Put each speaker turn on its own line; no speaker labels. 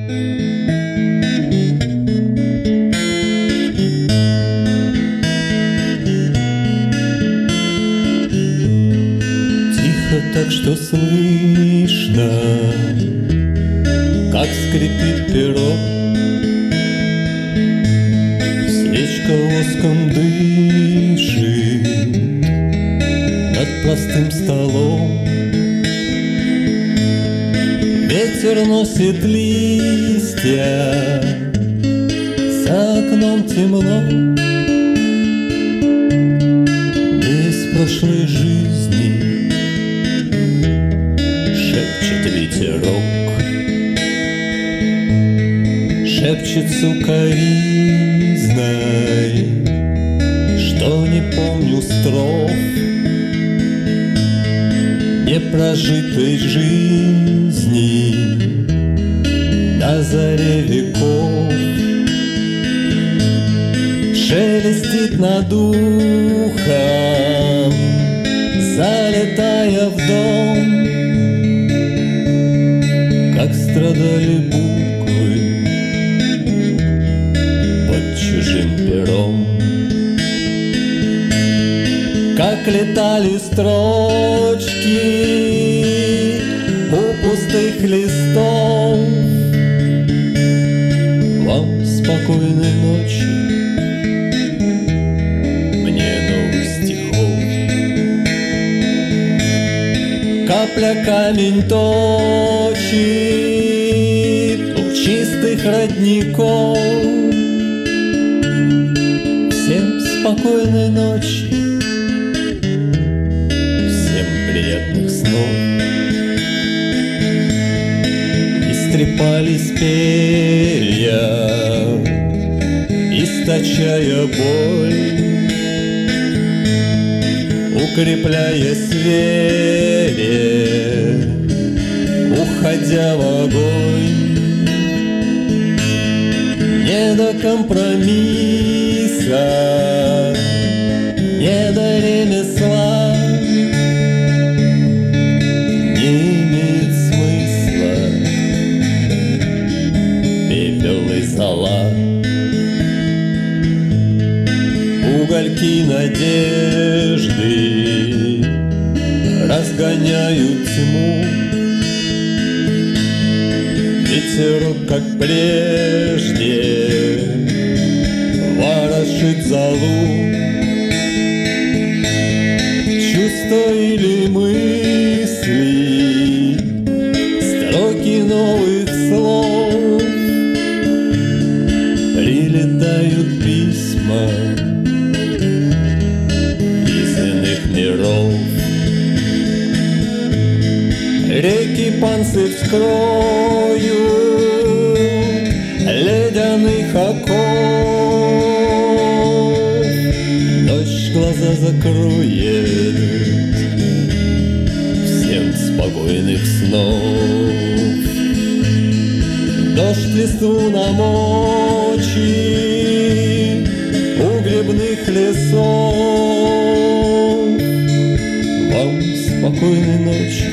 Так что слышно, как скрипит перо, свечка воском дышит над простым столом. Ветер носит листья, за окном темно. Из прошлой жизни шепчет ветерок, шепчет сукоризной, что не помню строф непрожитой жизни на заре веков. Шелестит над ухом, залетая в дом, как страдали буквы под чужим пером, как летали строчки у пустых листов. Вам спокойной ночи, мне новых стихов. Капля камень точит у чистых родников. Всем спокойной ночи, всем приятных снов. Истрепались перья, источая боль, укрепляясь в вере, уходя в огонь. Не до компромисса, не до ремесла, не имеет смысла пепел и зола. Угольки надежды разгоняют тьму. Ветерок, как прежде, ворошит золу. Чувства или мысли, строки новых слов, прилетают письма из иных миров. Реки панцирь вскроют ледяных оков. Дождь глаза закроет, всем спокойных снов. Дождь листву намочит у грибных лесов. Вам спокойной ночи,